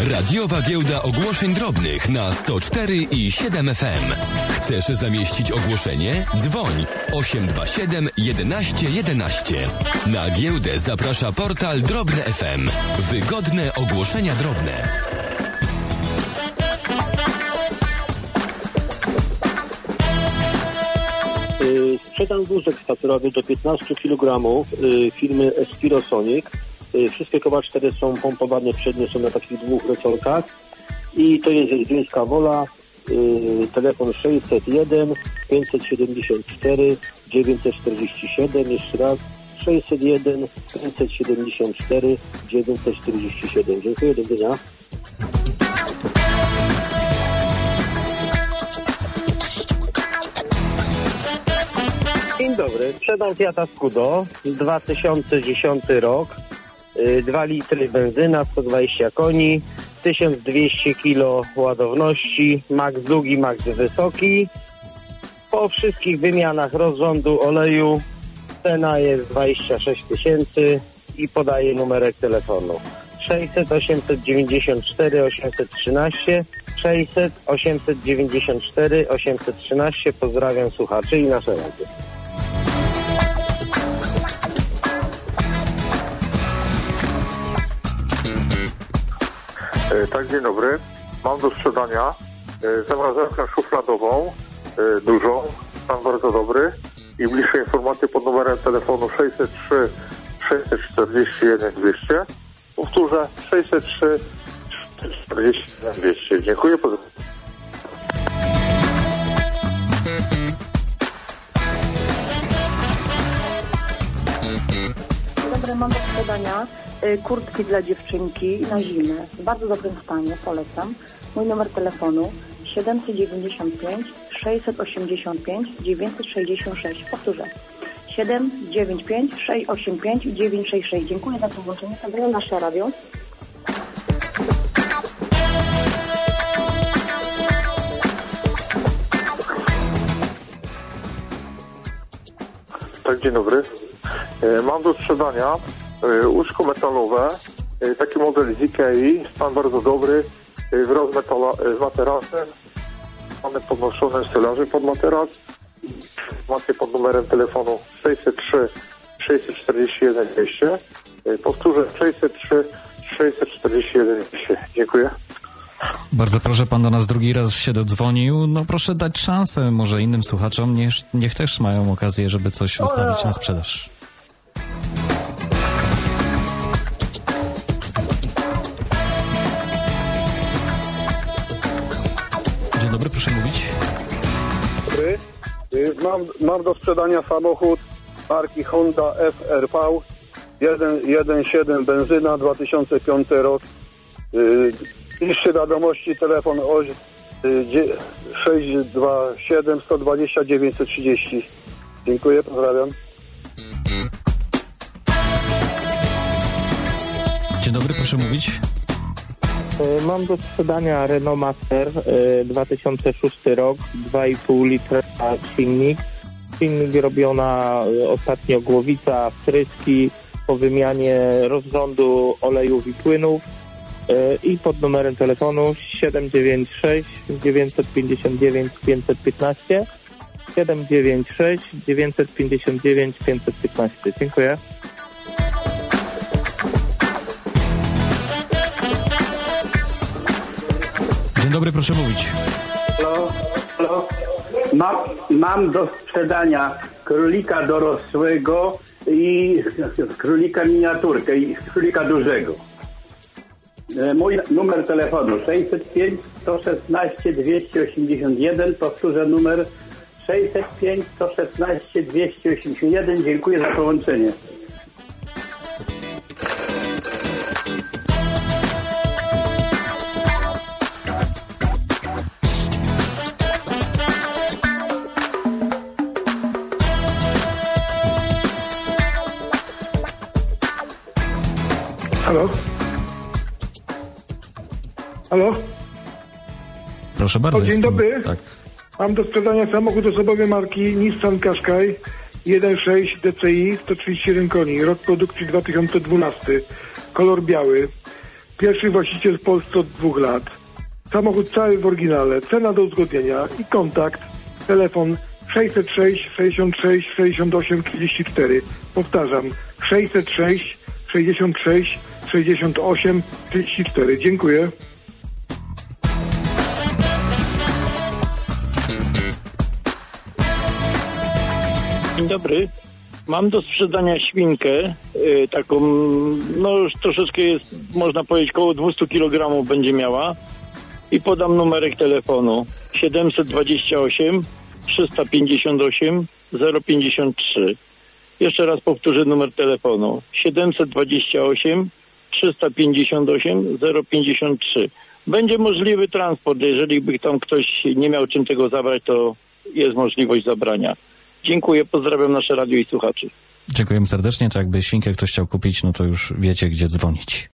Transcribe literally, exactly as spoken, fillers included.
Radiowa Giełda Ogłoszeń Drobnych na sto cztery i siedem F M. Chcesz zamieścić ogłoszenie? Dzwoń osiem dwa siedem jedenaście jedenaście. Na giełdę zaprasza portal Drobne F M. Wygodne ogłoszenia drobne. Sprzedam wózek spacerowy do piętnaście kilogramów firmy Espirosonic. Wszystkie koła cztery są pompowane, przednie są na takich dwóch resorkach i to jest Wiejska Wola, telefon sześćset jeden pięćset siedemdziesiąt cztery dziewięćset czterdzieści siedem, jeszcze raz sześćset jeden pięćset siedemdziesiąt cztery dziewięćset czterdzieści siedem. Dziękuję, do widzenia. Dzień dobry, sprzedam Fiata Scudo, dwa tysiące dziesiąty rok, dwa litry benzyna, sto dwadzieścia koni, tysiąc dwieście kilo ładowności, max długi, max wysoki. Po wszystkich wymianach rozrządu oleju cena jest dwadzieścia sześć tysięcy i podaję numerek telefonu sześćset osiemset dziewięćdziesiąt cztery osiemset trzynaście, sześćset osiemset dziewięćdziesiąt cztery osiemset trzynaście. Pozdrawiam słuchaczy i nasze radio. Tak, dzień dobry. Mam do sprzedania zamrażarkę szufladową, dużą, stan bardzo dobry i bliższe informacje pod numerem telefonu sześćset trzy sześćset czterdzieści jeden dwieście. Powtórzę, sześćset trzy sześćset czterdzieści jeden dwieście. Dziękuję. Pozdrawiam. Dzień dobry, mam do sprzedania kurtki dla dziewczynki na zimę. W bardzo dobrym stanie, polecam. Mój numer telefonu siedemset dziewięćdziesiąt pięć sześćset osiemdziesiąt pięć dziewięćset sześćdziesiąt sześć. Powtórzę. siedem dziewięć pięć sześć osiem pięć dziewięć sześć sześć. Dziękuję za połączenie. To było nasze radio. Tak, dzień dobry. Mam do sprzedania łóżko metalowe, taki model z Ikei, stan bardzo dobry, wraz metala, z materacem, mamy podnoszone stelaże pod materac, informacje pod numerem telefonu sześćset trzy sześćset czterdzieści jeden dwieście, powtórzę sześćset trzy sześćset czterdzieści jeden dwieście. Dziękuję. Bardzo proszę, pan do nas drugi raz się dodzwonił. No proszę dać szansę może innym słuchaczom, niech, niech też mają okazję, żeby coś wystawić na sprzedaż. Dzień dobry, proszę mówić. Dobry. Mam, mam do sprzedania samochód marki Honda F R V jeden jeden siedem benzyna, dwa tysiące piąty rok. Bliższe wiadomości telefon sześć dwa siedem sto dwadzieścia dziewięćset trzydzieści. Dziękuję, pozdrawiam. Dzień dobry, proszę mówić. Mam do sprzedania Renault Master, dwa tysiące szósty rok, dwa i pół litra silnik. Silnik robiona ostatnio głowica, wtryski po wymianie rozrządu olejów i płynów i pod numerem telefonu siedem dziewięć sześć dziewięćset pięćdziesiąt dziewięć pięćset piętnaście, siedem dziewięć sześć dziewięćset pięćdziesiąt dziewięć pięćset piętnaście. Dziękuję. Dzień dobry, proszę mówić. Halo, halo. Mam, mam do sprzedania królika dorosłego i królika miniaturkę i królika dużego. Mój numer telefonu sześćset pięć sto szesnaście dwieście osiemdziesiąt jeden. Powtórzę numer sześćset pięć sto szesnaście dwieście osiemdziesiąt jeden. Dziękuję za połączenie. Halo? Halo? Proszę bardzo. O, dzień dobry. Tak. Mam do sprzedania samochód osobowy marki Nissan Qashqai jeden sześć D C I, sto trzydzieści jeden koni, rok produkcji dwa tysiące dwunasty, kolor biały. Pierwszy właściciel w Polsce od dwóch lat. Samochód cały w oryginale. Cena do uzgodnienia i kontakt. Telefon sześćset sześć sześćdziesiąt sześć sześćdziesiąt osiem trzydzieści cztery. Powtarzam, sześćset sześć sześćdziesiąt sześć sześćdziesiąt osiem trzydzieści cztery. Dziękuję. Dzień dobry. Mam do sprzedania świnkę, y, taką, no już troszeczkę jest, można powiedzieć, około dwieście kilogramów będzie miała i podam numerek telefonu siedemset dwadzieścia osiem trzysta pięćdziesiąt osiem zero pięćdziesiąt trzy. Jeszcze raz powtórzę numer telefonu siedemset dwadzieścia osiem trzysta pięćdziesiąt osiem zero pięćdziesiąt trzy. Będzie możliwy transport, jeżeli by tam ktoś nie miał czym tego zabrać, to jest możliwość zabrania. Dziękuję, pozdrawiam nasze radio i słuchaczy. Dziękujemy serdecznie. To jakby świnkę ktoś chciał kupić, no to już wiecie, gdzie dzwonić.